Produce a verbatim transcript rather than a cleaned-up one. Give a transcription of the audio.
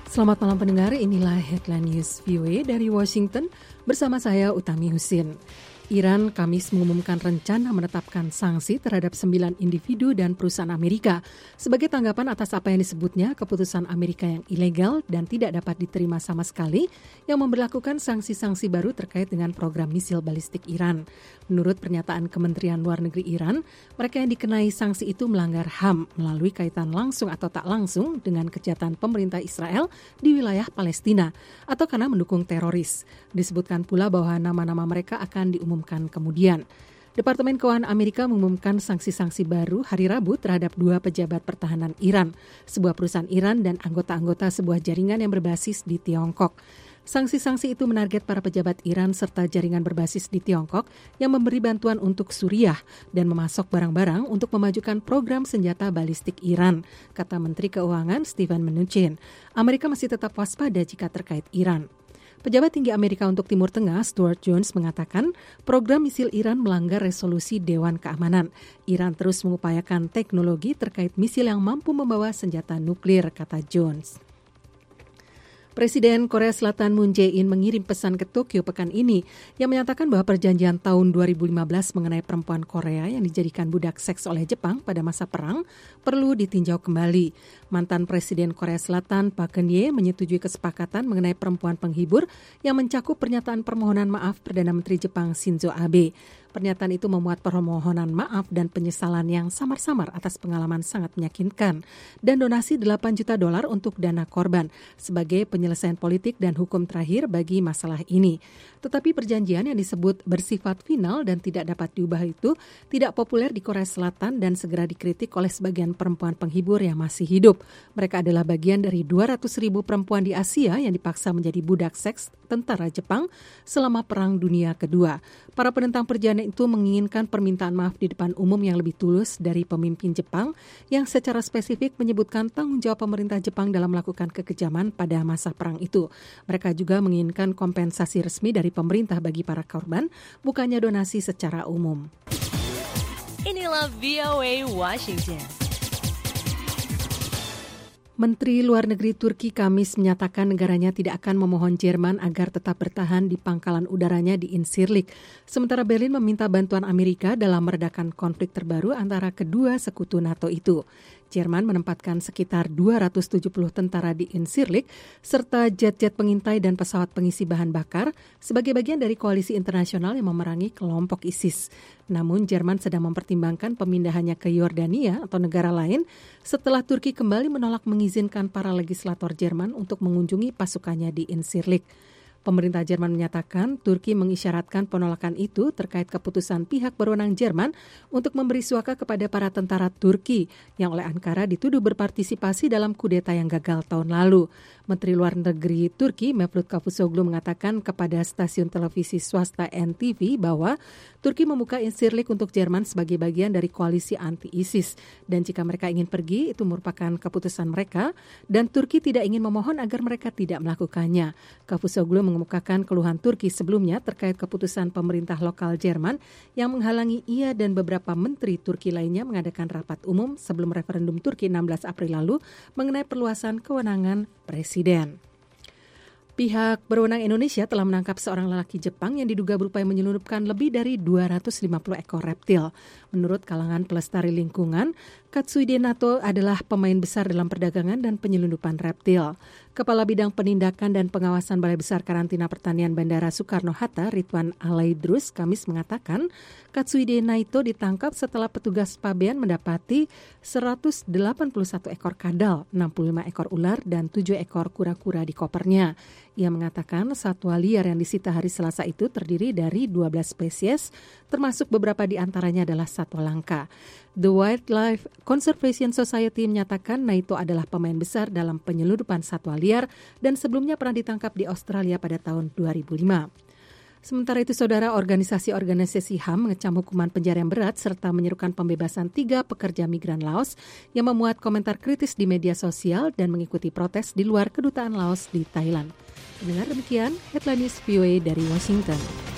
Selamat malam pendengar, inilah Headline News V O A dari Washington bersama saya Utami Husin. Iran Kamis mengumumkan rencana menetapkan sanksi terhadap sembilan individu dan perusahaan Amerika sebagai tanggapan atas apa yang disebutnya keputusan Amerika yang ilegal dan tidak dapat diterima sama sekali yang memberlakukan sanksi-sanksi baru terkait dengan program misil balistik Iran. Menurut pernyataan Kementerian Luar Negeri Iran, mereka yang dikenai sanksi itu melanggar H A M melalui kaitan langsung atau tak langsung dengan kejahatan pemerintah Israel di wilayah Palestina atau karena mendukung teroris. Disebutkan pula bahwa nama-nama mereka akan diumumkan kemudian. Departemen Keuangan Amerika mengumumkan sanksi-sanksi baru hari Rabu terhadap dua pejabat pertahanan Iran, sebuah perusahaan Iran dan anggota-anggota sebuah jaringan yang berbasis di Tiongkok. Sanksi-sanksi itu menarget para pejabat Iran serta jaringan berbasis di Tiongkok yang memberi bantuan untuk Suriah dan memasok barang-barang untuk memajukan program senjata balistik Iran, kata Menteri Keuangan Steven Mnuchin. Amerika masih tetap waspada jika terkait Iran. Pejabat tinggi Amerika untuk Timur Tengah, Stuart Jones, mengatakan program misil Iran melanggar resolusi Dewan Keamanan. Iran terus mengupayakan teknologi terkait misil yang mampu membawa senjata nuklir, kata Jones. Presiden Korea Selatan Moon Jae-in mengirim pesan ke Tokyo pekan ini yang menyatakan bahwa perjanjian tahun dua ribu lima belas mengenai perempuan Korea yang dijadikan budak seks oleh Jepang pada masa perang perlu ditinjau kembali. Mantan Presiden Korea Selatan Park Geun-hye menyetujui kesepakatan mengenai perempuan penghibur yang mencakup pernyataan permohonan maaf Perdana Menteri Jepang Shinzo Abe. Pernyataan itu memuat permohonan maaf dan penyesalan yang samar-samar atas pengalaman sangat menyakitkan dan donasi delapan juta dolar untuk dana korban sebagai penyelesaian politik dan hukum terakhir bagi masalah ini. Tetapi perjanjian yang disebut bersifat final dan tidak dapat diubah itu tidak populer di Korea Selatan dan segera dikritik oleh sebagian perempuan penghibur yang masih hidup. Mereka adalah bagian dari dua ratus ribu perempuan di Asia yang dipaksa menjadi budak seks tentara Jepang selama Perang Dunia Kedua. Para penentang perjanjian itu menginginkan permintaan maaf di depan umum yang lebih tulus dari pemimpin Jepang yang secara spesifik menyebutkan tanggung jawab pemerintah Jepang dalam melakukan kekejaman pada masa perang itu. Mereka juga menginginkan kompensasi resmi dari pemerintah bagi para korban, bukannya donasi secara umum. Inilah V O A Washington. Menteri Luar Negeri Turki Kamis menyatakan negaranya tidak akan memohon Jerman agar tetap bertahan di pangkalan udaranya di Incirlik. Sementara Berlin meminta bantuan Amerika dalam meredakan konflik terbaru antara kedua sekutu NATO itu. Jerman menempatkan sekitar dua ratus tujuh puluh tentara di Incirlik serta jet-jet pengintai dan pesawat pengisi bahan bakar sebagai bagian dari koalisi internasional yang memerangi kelompok ISIS. Namun Jerman sedang mempertimbangkan pemindahannya ke Yordania atau negara lain setelah Turki kembali menolak mengizinkan para legislator Jerman untuk mengunjungi pasukannya di Incirlik. Pemerintah Jerman menyatakan Turki mengisyaratkan penolakan itu terkait keputusan pihak berwenang Jerman untuk memberi suaka kepada para tentara Turki yang oleh Ankara dituduh berpartisipasi dalam kudeta yang gagal tahun lalu. Menteri Luar Negeri Turki Mevlut Cavusoglu mengatakan kepada stasiun televisi swasta N T V bahwa Turki membuka Incirlik untuk Jerman sebagai bagian dari koalisi anti-ISIS dan jika mereka ingin pergi itu merupakan keputusan mereka dan Turki tidak ingin memohon agar mereka tidak melakukannya. Cavusoglu mengemukakan keluhan Turki sebelumnya terkait keputusan pemerintah lokal Jerman yang menghalangi ia dan beberapa menteri Turki lainnya mengadakan rapat umum sebelum referendum Turki enam belas April lalu mengenai perluasan kewenangan presiden. Pihak berwenang Indonesia telah menangkap seorang lelaki Jepang yang diduga berupaya menyelundupkan lebih dari dua ratus lima puluh ekor reptil. Menurut kalangan pelestari lingkungan, Katsuhide Nato adalah pemain besar dalam perdagangan dan penyelundupan reptil. Kepala Bidang Penindakan dan Pengawasan Balai Besar Karantina Pertanian Bandara Soekarno-Hatta, Ridwan Alaidrus, Kamis mengatakan Katsuhide Naito ditangkap setelah petugas pabean mendapati seratus delapan puluh satu ekor kadal, enam puluh lima ekor ular, dan tujuh ekor kura-kura di kopernya. Ia mengatakan satwa liar yang disita hari Selasa itu terdiri dari dua belas spesies, termasuk beberapa di antaranya adalah satwa langka. The Wildlife Conservation Society menyatakan Naito adalah pemain besar dalam penyelundupan satwa liar dan sebelumnya pernah ditangkap di Australia pada tahun dua ribu lima. Sementara itu, saudara, organisasi-organisasi H A M mengecam hukuman penjara yang berat serta menyerukan pembebasan tiga pekerja migran Laos yang memuat komentar kritis di media sosial dan mengikuti protes di luar kedutaan Laos di Thailand. Dengar demikian, Headline News V O A dari Washington.